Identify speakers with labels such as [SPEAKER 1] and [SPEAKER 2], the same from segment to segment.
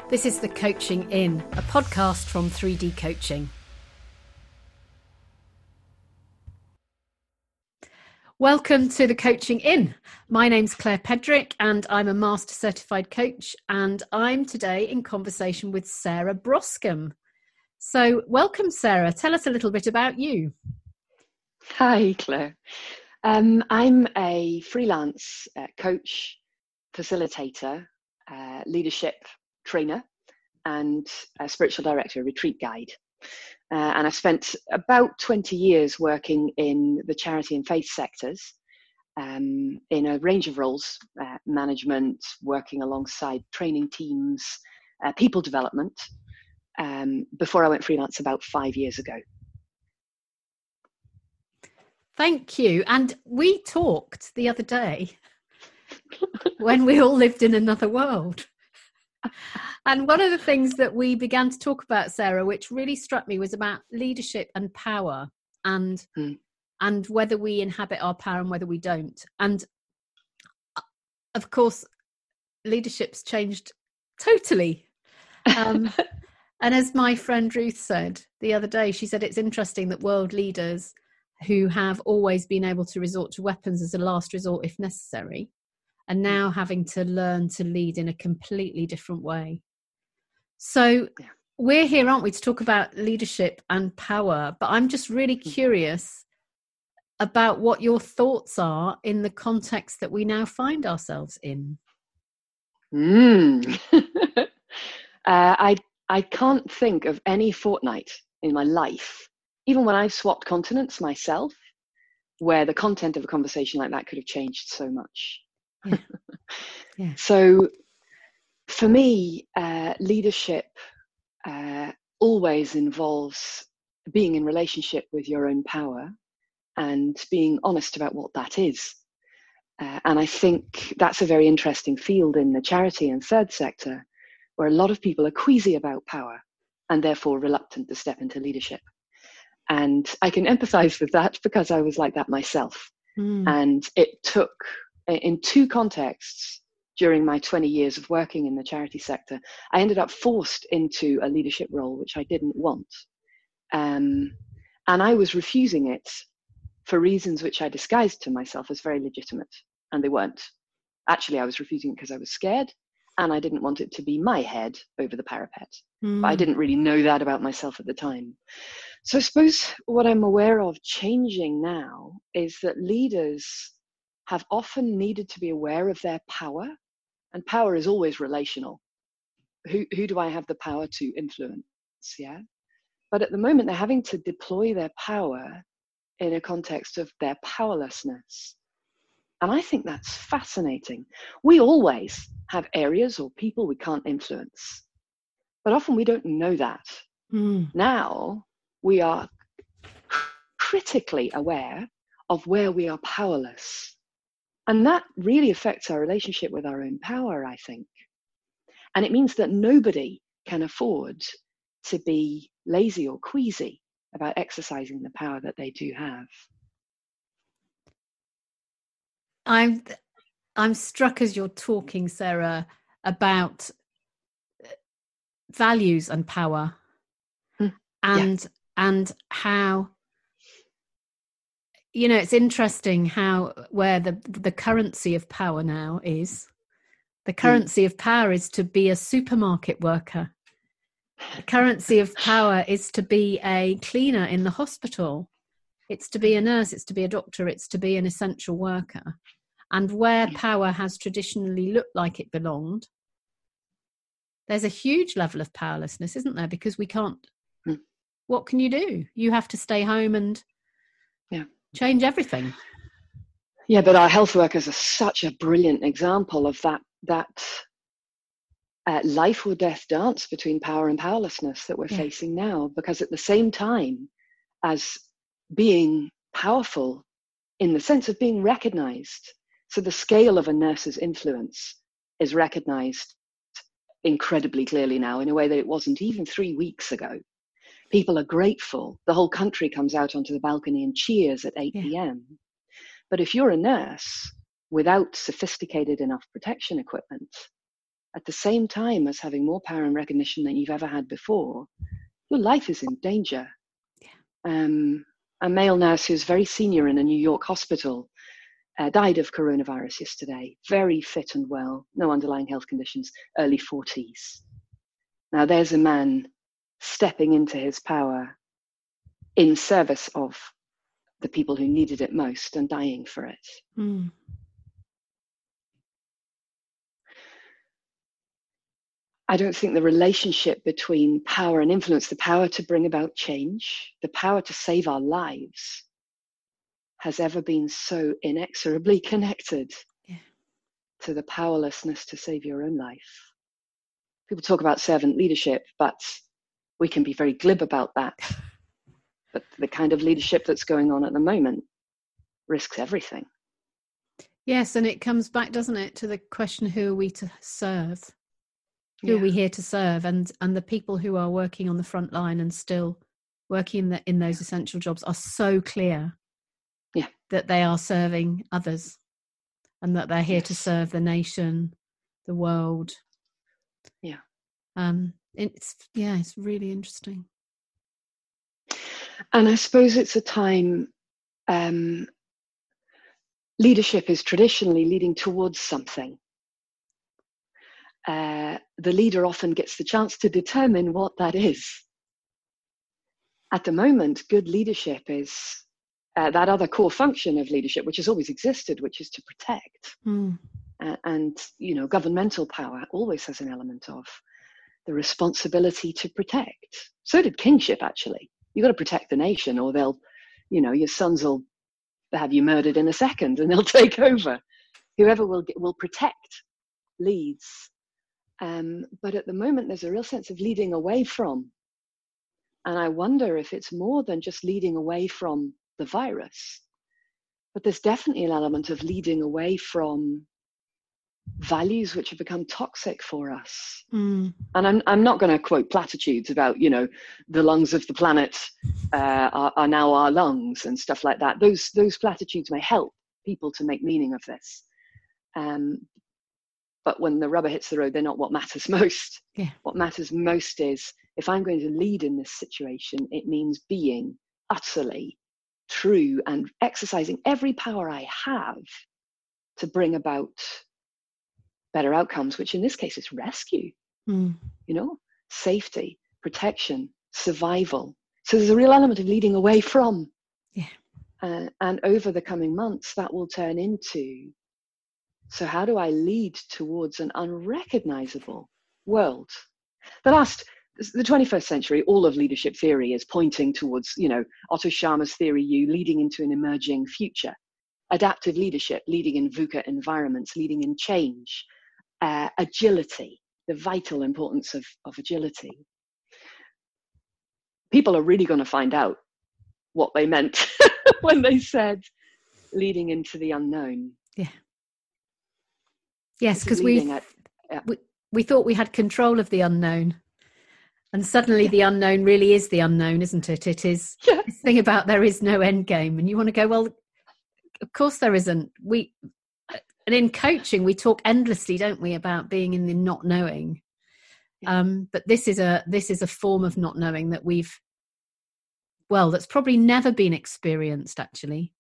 [SPEAKER 1] This is The Coaching In, a podcast from 3D Coaching. Welcome to The Coaching In. My name's Claire Pedrick and I'm a Master Certified Coach, and I'm today in conversation with Sarah Broscombe. So welcome, Sarah. Tell us a little bit about you.
[SPEAKER 2] Hi, Claire. I'm a freelance coach, facilitator, leadership trainer, and a spiritual director, a retreat guide. And I've spent about 20 years working in the charity and faith sectors in a range of roles, management, working alongside training teams, people development, before I went freelance about 5 years ago.
[SPEAKER 1] Thank you. And we talked the other day when we all lived in another world. And one of the things that we began to talk about, Sarah, which really struck me, was about leadership and power and whether we inhabit our power and whether we don't. And of course, leadership's changed totally. And as my friend Ruth said the other day, she said it's interesting that world leaders who have always been able to resort to weapons as a last resort if necessary are now having to learn to lead in a completely different way. So we're here, aren't we, to talk about leadership and power, but I'm just really curious about what your thoughts are in the context that we now find ourselves in.
[SPEAKER 2] I can't think of any fortnight in my life, even when I've swapped continents myself, where the content of a conversation like that could have changed so much.
[SPEAKER 1] Yeah.
[SPEAKER 2] So for me, leadership always involves being in relationship with your own power and being honest about what that is. And I think that's a very interesting field in the charity and third sector, where a lot of people are queasy about power and therefore reluctant to step into leadership. And I can empathize with that because I was like that myself. And it took, in two contexts during my 20 years of working in the charity sector, I ended up forced into a leadership role, which I didn't want. And I was refusing it for reasons which I disguised to myself as very legitimate, and they weren't. Actually, I was refusing it because I was scared, and I didn't want it to be my head over the parapet. But I didn't really know that about myself at the time. So I suppose what I'm aware of changing now is that leaders have often needed to be aware of their power, and power is always relational. Who do I have the power to influence? Yeah. But at the moment, they're having to deploy their power in a context of their powerlessness. And I think that's fascinating. We always have areas or people we can't influence, but often we don't know that. Now we are critically aware of where we are powerless. And that really affects our relationship with our own power, I think. And it means that nobody can afford to be lazy or queasy about exercising the power that they do have.
[SPEAKER 1] I'm struck as you're talking, Sarah, about values and power and how, you know, it's interesting how where the currency of power now is. The currency of power is to be a supermarket worker. The currency of power is to be a cleaner in the hospital. It's to be a nurse, it's to be a doctor, it's to be an essential worker. And where power has traditionally looked like it belonged, there's a huge level of powerlessness, isn't there? Because we can't, what can you do? You have to stay home and change everything.
[SPEAKER 2] Yeah, but our health workers are such a brilliant example of that life or death dance between power and powerlessness that we're facing now. Because at the same time as being powerful in the sense of being recognized, so the scale of a nurse's influence is recognized incredibly clearly now in a way that it wasn't even 3 weeks ago. People are grateful. The whole country comes out onto the balcony and cheers at 8 p.m. But if you're a nurse without sophisticated enough protection equipment, at the same time as having more power and recognition than you've ever had before, your life is in danger. A male nurse who's very senior in a New York hospital died of coronavirus yesterday, very fit and well, no underlying health conditions, early 40s. Now there's a man stepping into his power in service of the people who needed it most and dying for it.
[SPEAKER 1] Mm.
[SPEAKER 2] I don't think the relationship between power and influence, the power to bring about change, the power to save our lives, has ever been so inexorably connected to the powerlessness to save your own life. People talk about servant leadership, but we can be very glib about that. But the kind of leadership that's going on at the moment risks everything.
[SPEAKER 1] Yes, and it comes back, doesn't it, to the question, who are we to serve? Who are we here to serve? And the people who are working on the front line and still working in those essential jobs are so clear that they are serving others and that they're here to serve the nation, the world. It's really interesting.
[SPEAKER 2] And I suppose it's a time, leadership is traditionally leading towards something. The leader often gets the chance to determine what that is. At the moment, good leadership is that other core function of leadership, which has always existed, which is to protect. And, governmental power always has an element of the responsibility to protect. So did kingship, actually. You've got to protect the nation, or they'll, your sons will have you murdered in a second and they'll take over. Whoever will protect leads. But at the moment, there's a real sense of leading away from. And I wonder if it's more than just leading away from the virus, but there's definitely an element of leading away from values which have become toxic for us. And I'm not going to quote platitudes about, the lungs of the planet are now our lungs and stuff like that. Those platitudes may help people to make meaning of this. But when the rubber hits the road, they're not what matters most. What matters most is, if I'm going to lead in this situation, it means being utterly true and exercising every power I have to bring about better outcomes, which in this case is rescue, safety, protection, survival. So there's a real element of leading away from. And over the coming months, that will turn into, so how do I lead towards an unrecognizable world? The 21st century, all of leadership theory is pointing towards, Otto Scharmer's theory, leading into an emerging future. Adaptive leadership, leading in VUCA environments, leading in change, agility, the vital importance of agility. People are really going to find out what they meant when they said leading into the unknown.
[SPEAKER 1] Yes, because we thought we had control of the unknown. And suddenly the unknown really is the unknown, isn't it? It is this thing about there is no end game. And you want to go, well, of course there isn't. And in coaching, we talk endlessly, don't we, about being in the not knowing. But this is a form of not knowing that that's probably never been experienced, actually.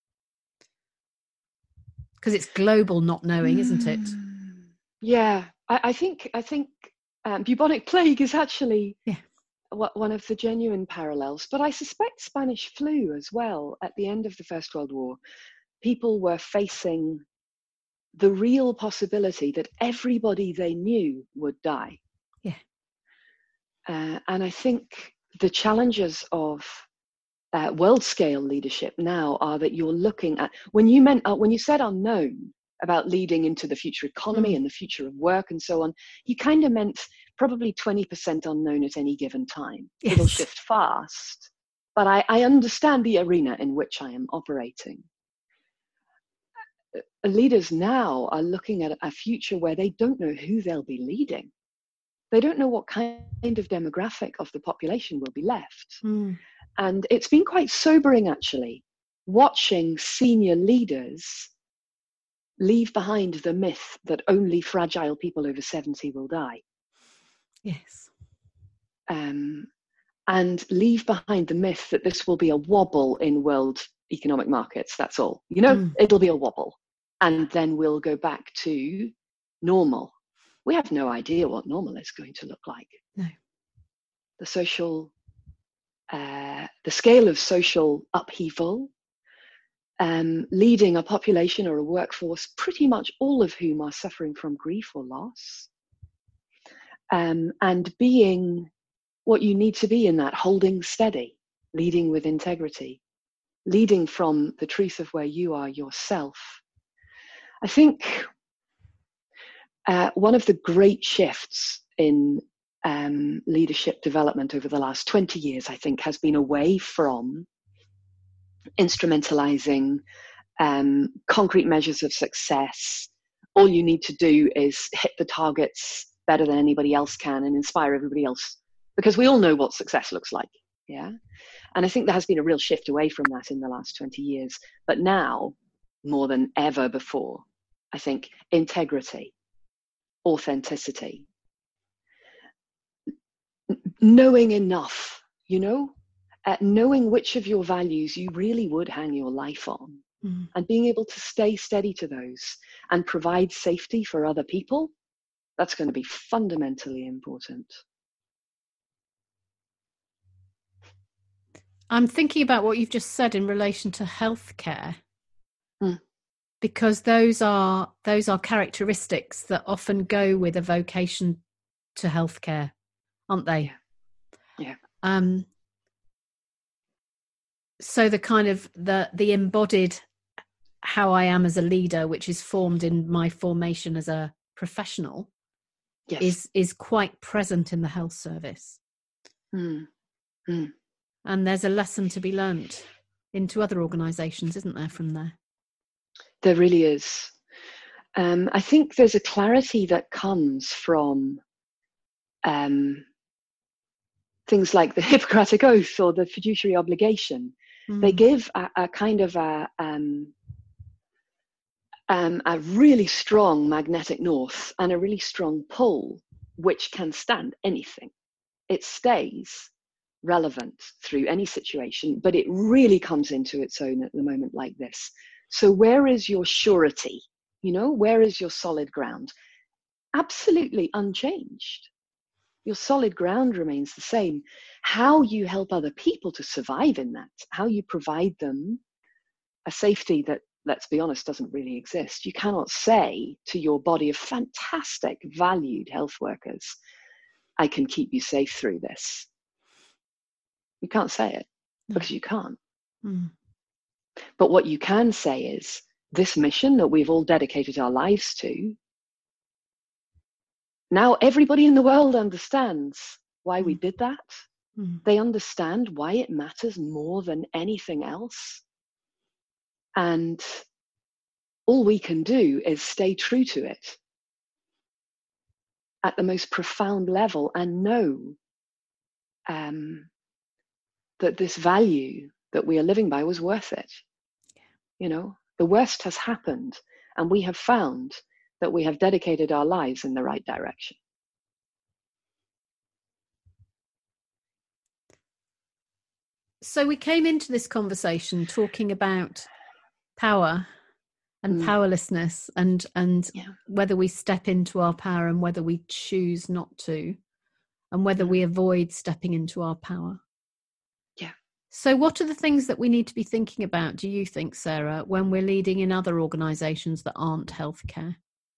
[SPEAKER 1] Because it's global not knowing, isn't it?
[SPEAKER 2] Yeah, I think bubonic plague is actually one of the genuine parallels. But I suspect Spanish flu as well. At the end of the First World War, people were facing the real possibility that everybody they knew would die. And I think the challenges of world scale leadership now are that you're looking at, when you said unknown about leading into the future economy and the future of work and so on, you kind of meant probably 20% unknown at any given time. It'll shift fast, but I understand the arena in which I am operating. Leaders now are looking at a future where they don't know who they'll be leading. They don't know what kind of demographic of the population will be left. And it's been quite sobering, actually, watching senior leaders leave behind the myth that only fragile people over 70 will die.
[SPEAKER 1] Yes.
[SPEAKER 2] And leave behind the myth that this will be a wobble in world economic markets. That's all. You know, it'll be a wobble. And then we'll go back to normal. We have no idea what normal is going to look like.
[SPEAKER 1] No.
[SPEAKER 2] The social, the scale of social upheaval, leading a population or a workforce, pretty much all of whom are suffering from grief or loss, and being what you need to be in that, holding steady, leading with integrity, leading from the truth of where you are yourself. I think one of the great shifts in leadership development over the last 20 years, I think, has been away from instrumentalizing concrete measures of success. All you need to do is hit the targets better than anybody else can and inspire everybody else, because we all know what success looks like. Yeah. And I think there has been a real shift away from that in the last 20 years. But now, more than ever before, I think integrity, authenticity, knowing enough, knowing which of your values you really would hang your life on, and being able to stay steady to those and provide safety for other people, that's going to be fundamentally important.
[SPEAKER 1] I'm thinking about what you've just said in relation to healthcare, because those are characteristics that often go with a vocation to healthcare, aren't they?
[SPEAKER 2] Yeah.
[SPEAKER 1] So the kind of the embodied how I am as a leader, which is formed in my formation as a professional, is quite present in the health service. And there's a lesson to be learnt into other organisations, isn't there, from there? There
[SPEAKER 2] really is. I think there's a clarity that comes from things like the Hippocratic Oath or the fiduciary obligation. They give a kind of a really strong magnetic north and a really strong pull, which can stand anything. It stays relevant through any situation, but it really comes into its own at the moment like this. So where is your surety? Where is your solid ground? Absolutely unchanged. Your solid ground remains the same. How you help other people to survive in that, how you provide them a safety that, let's be honest, doesn't really exist. You cannot say to your body of fantastic, valued health workers, I can keep you safe through this. You can't say it because you can't. But what you can say is, this mission that we've all dedicated our lives to, now everybody in the world understands why we did that. They understand why it matters more than anything else. And all we can do is stay true to it at the most profound level and know that this value that we are living by was worth it. The worst has happened, and we have found that we have dedicated our lives in the right direction.
[SPEAKER 1] So we came into this conversation talking about power and powerlessness and whether we step into our power and whether we choose not to, and whether we avoid stepping into our power.
[SPEAKER 2] Yeah.
[SPEAKER 1] So what are the things that we need to be thinking about, do you think, Sarah, when we're leading in other organisations that aren't healthcare?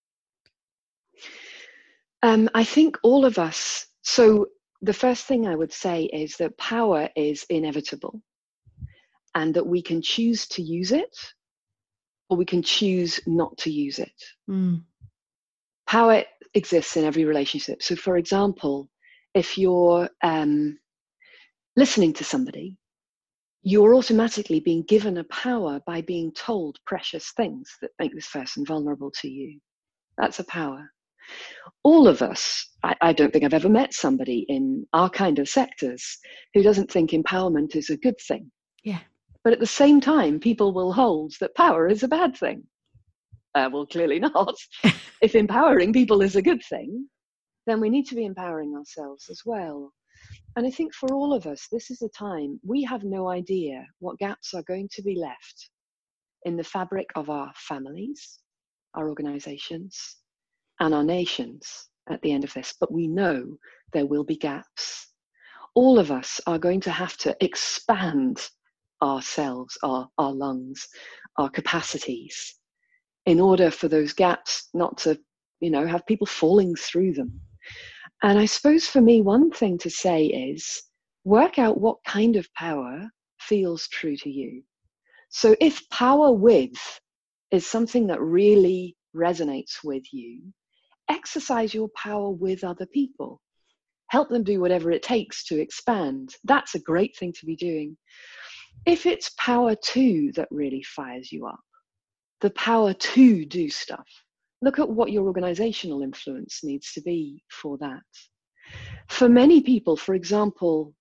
[SPEAKER 2] I think all of us. So the first thing I would say is that power is inevitable, and that we can choose to use it or we can choose not to use it. Power exists in every relationship. So for example, if you're listening to somebody, you're automatically being given a power by being told precious things that make this person vulnerable to you. That's a power. All of us, I don't think I've ever met somebody in our kind of sectors who doesn't think empowerment is a good thing.
[SPEAKER 1] Yeah.
[SPEAKER 2] But at the same time, people will hold that power is a bad thing. Well, clearly not. If empowering people is a good thing, then we need to be empowering ourselves as well. And I think for all of us, this is a time we have no idea what gaps are going to be left in the fabric of our families, our organizations, and our nations at the end of this. But we know there will be gaps. All of us are going to have to expand ourselves, our lungs, our capacities, in order for those gaps not to, have people falling through them. And I suppose for me, one thing to say is work out what kind of power feels true to you. So if power with is something that really resonates with you, exercise your power with other people. Help them do whatever it takes to expand. That's a great thing to be doing. If it's power to that really fires you up, the power to do stuff, look at what your organizational influence needs to be for that. For many people, for example,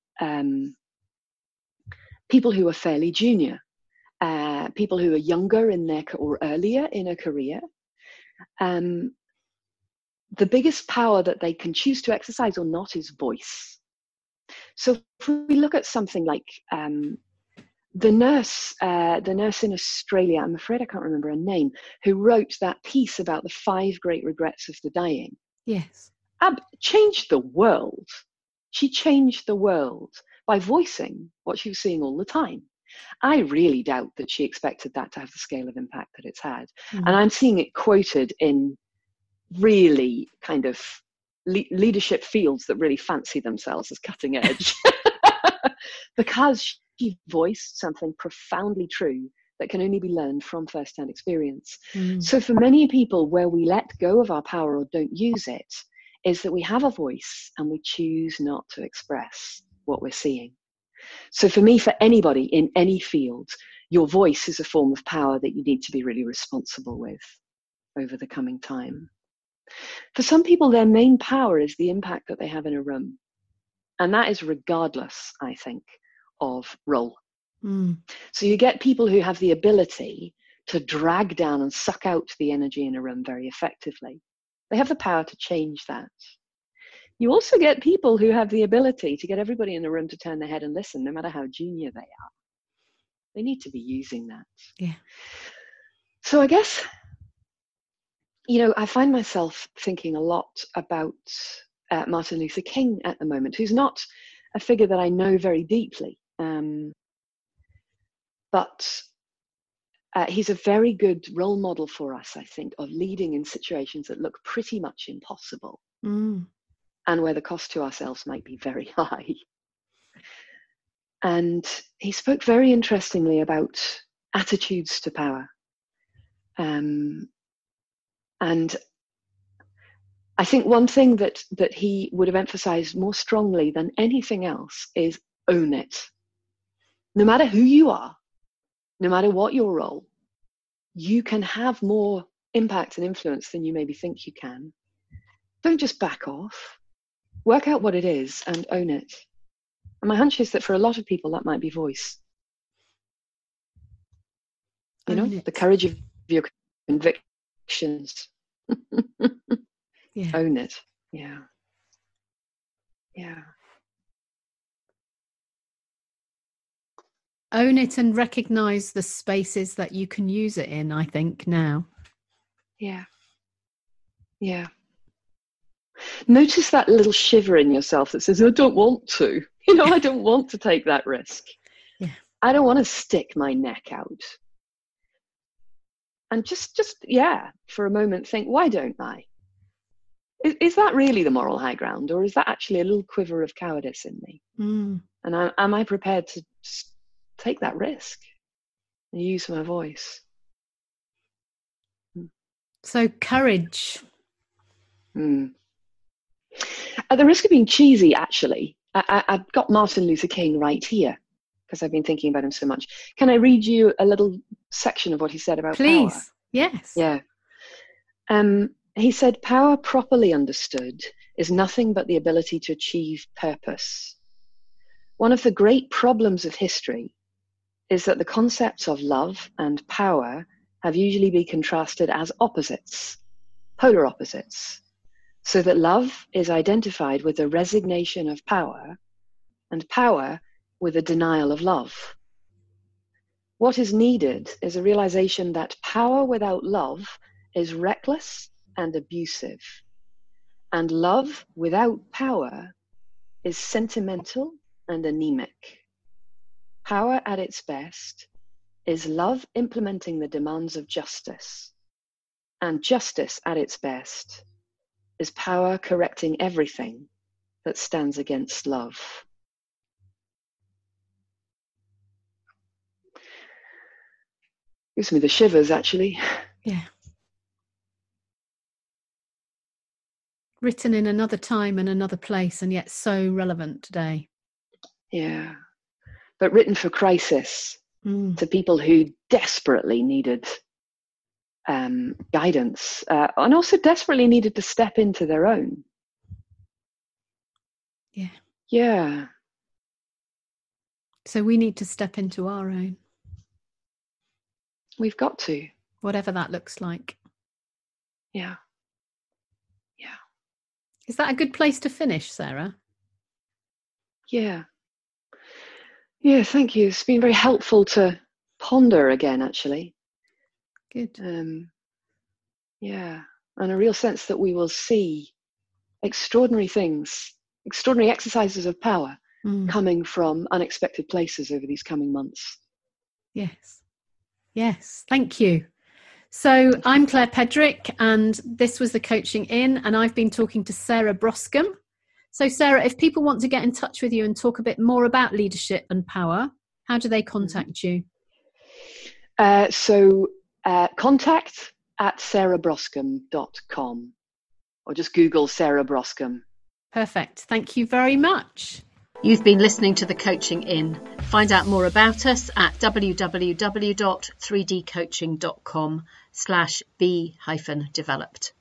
[SPEAKER 2] people who are fairly junior, people who are younger in their or earlier in a career, the biggest power that they can choose to exercise or not is voice. So if we look at something like the nurse in Australia, I'm afraid I can't remember her name, who wrote that piece about the 5 great regrets of the dying.
[SPEAKER 1] Yes.
[SPEAKER 2] Changed the world. She changed the world by voicing what she was seeing all the time. I really doubt that she expected that to have the scale of impact that it's had. Mm-hmm. And I'm seeing it quoted in really kind of leadership fields that really fancy themselves as cutting edge. Because she voiced something profoundly true that can only be learned from first-hand experience. Mm. So for many people, where we let go of our power or don't use it, is that we have a voice and we choose not to express what we're seeing. So for me, for anybody in any field, your voice is a form of power that you need to be really responsible with over the coming time. For some people, their main power is the impact that they have in a room. And that is regardless, I think, of role. Mm. So you get people who have the ability to drag down and suck out the energy in a room very effectively. They have the power to change that. You also get people who have the ability to get everybody in the room to turn their head and listen, no matter how junior they are. They need to be using that.
[SPEAKER 1] Yeah.
[SPEAKER 2] So I guess, I find myself thinking a lot about Martin Luther King at the moment, who's not a figure that I know very deeply. But he's a very good role model for us, I think, of leading in situations that look pretty much impossible. Mm. And where the cost to ourselves might be very high. And he spoke very interestingly about attitudes to power. And I think one thing that he would have emphasized more strongly than anything else is own it. No matter who you are, no matter what your role, you can have more impact and influence than you maybe think you can. Don't just back off. Work out what it is and own it. And my hunch is that for a lot of people, that might be voice. The courage of your convictions.
[SPEAKER 1] Yeah.
[SPEAKER 2] Own it. Yeah. Yeah.
[SPEAKER 1] Own it and recognize the spaces that you can use it in, I think, now.
[SPEAKER 2] Yeah. Yeah. Notice that little shiver in yourself that says, I don't want to. I don't want to take that risk.
[SPEAKER 1] Yeah.
[SPEAKER 2] I don't want to stick my neck out. And just for a moment think, why don't I? Is that really the moral high ground, or is that actually a little quiver of cowardice in me? Mm. And am I prepared to just take that risk and use my voice?
[SPEAKER 1] So courage.
[SPEAKER 2] At the risk of being cheesy, actually, I've got Martin Luther King right here because I've been thinking about him so much. Can I read you a little section of what he said about power?
[SPEAKER 1] Please, yes.
[SPEAKER 2] Yeah. He said, power properly understood is nothing but the ability to achieve purpose. One of the great problems of history is that the concepts of love and power have usually been contrasted as opposites, polar opposites, so that love is identified with a resignation of power and power with a denial of love. What is needed is a realization that power without love is reckless and abusive, and love without power is sentimental and anemic. Power at its best is love implementing the demands of justice, and justice at its best is power correcting everything that stands against love. Gives me the shivers, actually.
[SPEAKER 1] Yeah. Written in another time and another place, and yet so relevant today.
[SPEAKER 2] Yeah. But written for crisis, to people who desperately needed guidance, and also desperately needed to step into their own.
[SPEAKER 1] Yeah.
[SPEAKER 2] Yeah.
[SPEAKER 1] So we need to step into our own.
[SPEAKER 2] We've got to.
[SPEAKER 1] Whatever that looks like.
[SPEAKER 2] Yeah. Yeah.
[SPEAKER 1] Is that a good place to finish, Sarah?
[SPEAKER 2] Yeah. Yeah, thank you. It's been very helpful to ponder again, actually.
[SPEAKER 1] Good.
[SPEAKER 2] Yeah. And a real sense that we will see extraordinary things, extraordinary exercises of power coming from unexpected places over these coming months.
[SPEAKER 1] Yes. Yes. Thank you. So I'm Claire Pedrick, and this was the Coaching In, and I've been talking to Sarah Broscombe. So Sarah, if people want to get in touch with you and talk a bit more about leadership and power, how do they contact you?
[SPEAKER 2] Contact at sarahbroscombe.com, or just Google Sarah Broscombe.
[SPEAKER 1] Perfect. Thank you very much.
[SPEAKER 3] You've been listening to The Coaching In. Find out more about us at www.3dcoaching.com/be-developed.